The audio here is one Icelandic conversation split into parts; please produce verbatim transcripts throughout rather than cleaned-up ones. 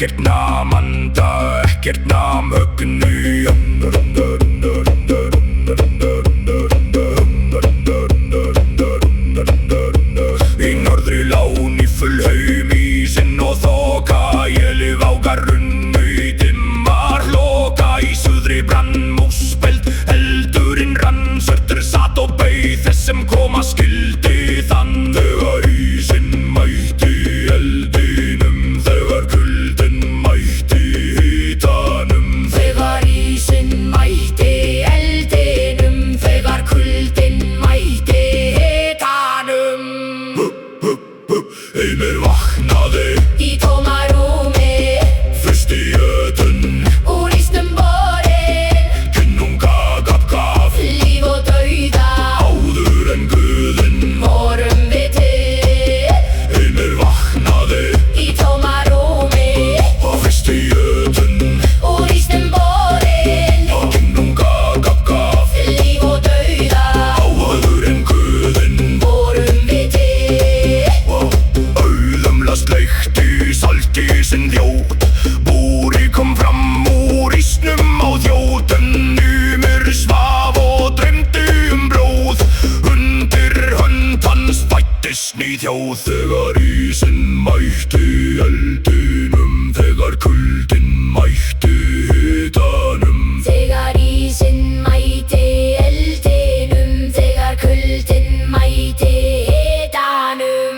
ekkert nam anda, ekkert nam högnu. Í norðri lán í full haum ísinn og þoka, élið vágar runnu í dimmar hloka. Í suðri brann músspeld, eldurinn rann, svartur satt og beið þess sem koma skyldi þann. Þegar ísinn mætti eldinum, þegar kuldinn mætti hitanum. Þegar ísinn mætti eldinum, þegar kuldinn mætti hitanum. Heimir vaknaði í tómarúmi, fyrsti jötunn úr ísnum borinn. Kinnunga gaf gaf Líf og dauða áður en guðinn vorum við til. Heimir vaknaði í tómarúmi, fyrsti jötunn úr ísnum borinn. Kinnunga gaf gaf Líf og dauða áður en guðinn vorum við til. Auðumlast leikti saltísinn þjót, Búri kom fram úr ísnum á þjótum. Númur svaf og dreymdi um blóð, undir hönd hans fæddist ný þjóð. Þegar ísinn mætti eldinum, þegar kuldinn mætti hitanum. Þegar ísinn mætti eldinum, þegar kuldinn mætti hitanum.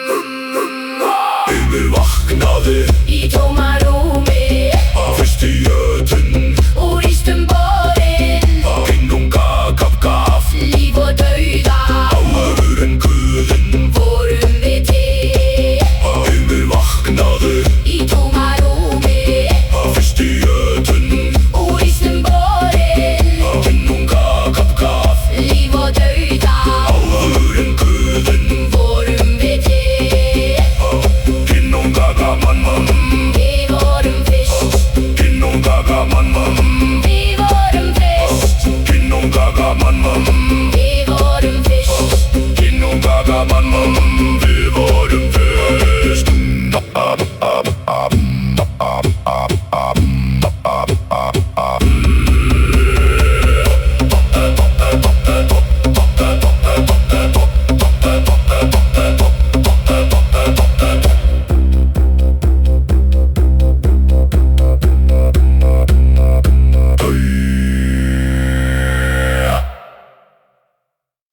Heimir vaknaði í tómarúmi, fyrsti jötunn úr ísnum borinn. Kinnunga gaf gaf Líf og dauða áður en guðinn vorum við til. Heimir vaknaði í tómarúmi, fyrsti jötunn úr ísnum borinn. Kinnunga gaf gaf Líf og dauða áður en guðinn vorum við til. Kinnunga gaf mann mann, Við vorum fyrst, Kinnunga gaf mann mann, við vorum fyrst. Kinnunga gaf mann mann, Við vorum fyrst, Kinnunga gaf mann mann, við vorum fyrst.